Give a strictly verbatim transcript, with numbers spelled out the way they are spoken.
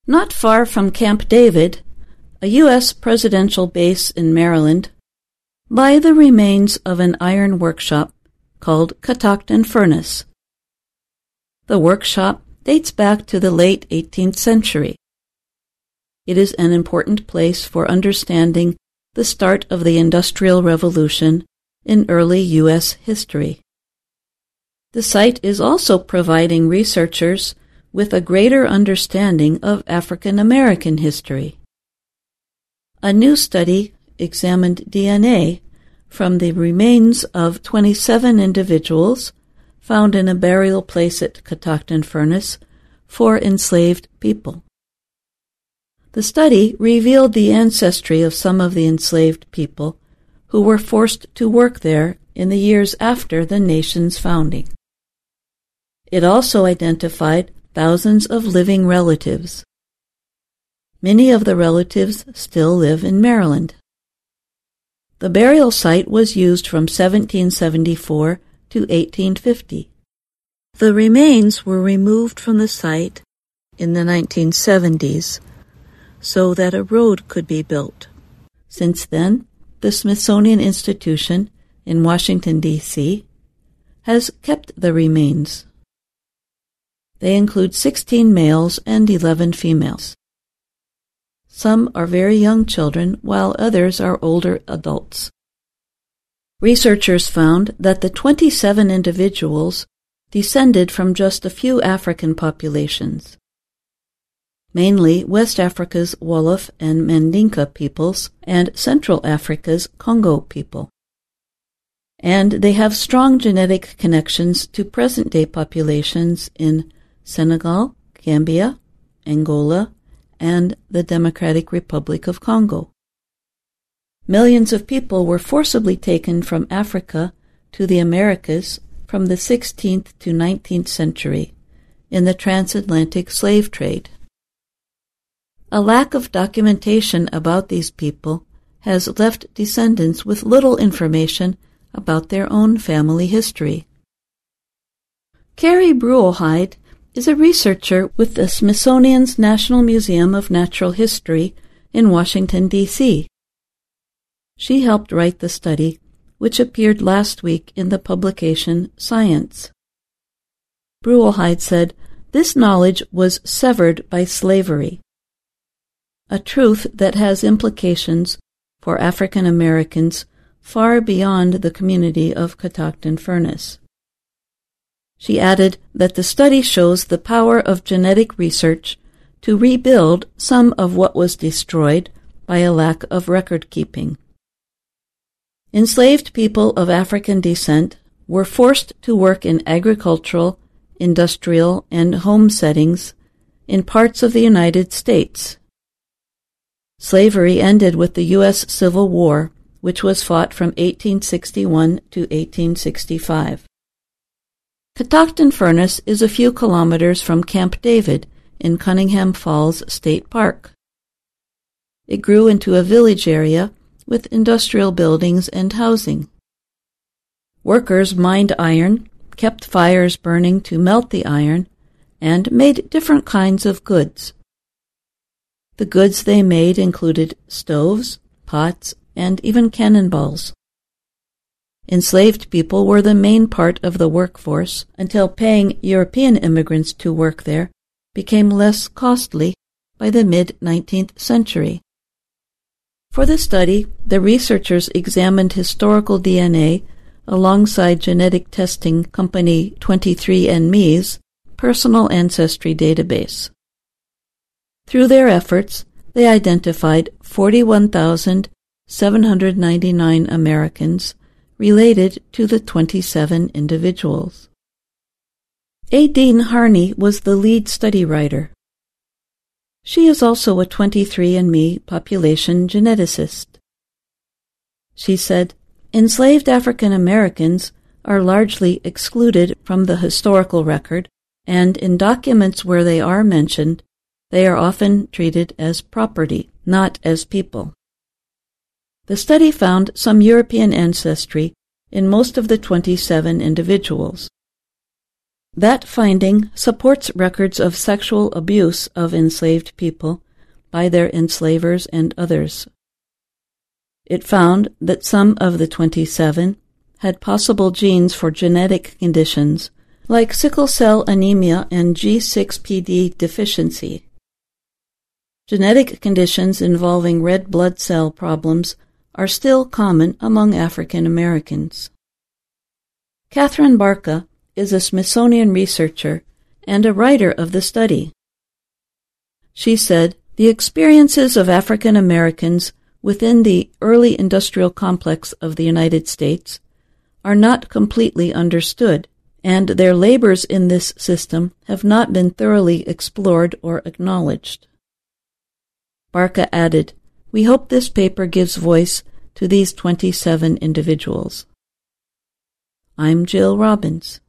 Not far from Camp David, a U S presidential base in Maryland, lie the remains of an iron workshop called Catoctin Furnace. The workshop dates back to the late eighteenth century. It is an important place for understanding the start of the Industrial Revolution in early U S history. The site is also providing researchers with a greater understanding of African American history. A new study examined D N A from the remains of twenty-seven individuals found in a burial place at Catoctin Furnace for enslaved people. The study revealed the ancestry of some of the enslaved people who were forced to work there in the years after the nation's founding. It also identified thousands of living relatives. Many of the relatives still live in Maryland. The burial site was used from seventeen seventy-four to eighteen fifty. The remains were removed from the site in the nineteen seventies so that a road could be built. Since then, the Smithsonian Institution in Washington, D C has kept the remains. They include sixteen males and eleven females. Some are very young children, while others are older adults. Researchers found that the twenty-seven individuals descended from just a few African populations, mainly West Africa's Wolof and Mandinka peoples and Central Africa's Congo people. And they have strong genetic connections to present-day populations in Senegal, Gambia, Angola, and the Democratic Republic of Congo. Millions of people were forcibly taken from Africa to the Americas from the sixteenth to nineteenth century in the transatlantic slave trade. A lack of documentation about these people has left descendants with little information about their own family history. Carrie Bruehlheide is a researcher with the Smithsonian's National Museum of Natural History in Washington, D C She helped write the study, which appeared last week in the publication Science. Bruehlheide said, "This knowledge was severed by slavery, a truth that has implications for African Americans far beyond the community of Catoctin Furnace." She added that the study shows the power of genetic research to rebuild some of what was destroyed by a lack of record-keeping. Enslaved people of African descent were forced to work in agricultural, industrial, and home settings in parts of the United States. Slavery ended with the U S Civil War, which was fought from eighteen sixty-one to eighteen sixty-five. Catoctin Furnace is a few kilometers from Camp David in Cunningham Falls State Park. It grew into a village area with industrial buildings and housing. Workers mined iron, kept fires burning to melt the iron, and made different kinds of goods. The goods they made included stoves, pots, and even cannonballs. Enslaved people were the main part of the workforce until paying European immigrants to work there became less costly by the mid-nineteenth century. For the study, the researchers examined historical D N A alongside genetic testing company twenty-three and me's personal ancestry database. Through their efforts, they identified forty-one thousand seven hundred ninety-nine Americans related to the twenty-seven individuals. Aideen Harney was the lead study writer. She is also a twenty-three and me population geneticist. She said, "Enslaved African Americans are largely excluded from the historical record, and in documents where they are mentioned, they are often treated as property, not as people." The study found some European ancestry in most of the twenty-seven individuals. That finding supports records of sexual abuse of enslaved people by their enslavers and others. It found that some of the twenty-seven had possible genes for genetic conditions like sickle cell anemia and G six P D deficiency. Genetic conditions involving red blood cell problems are still common among African Americans. Catherine Barca is a Smithsonian researcher and a writer of the study. She said, "The experiences of African Americans within the early industrial complex of the United States are not completely understood, and their labors in this system have not been thoroughly explored or acknowledged." Barca added, "We hope this paper gives voice to these twenty-seven individuals." I'm Jill Robbins.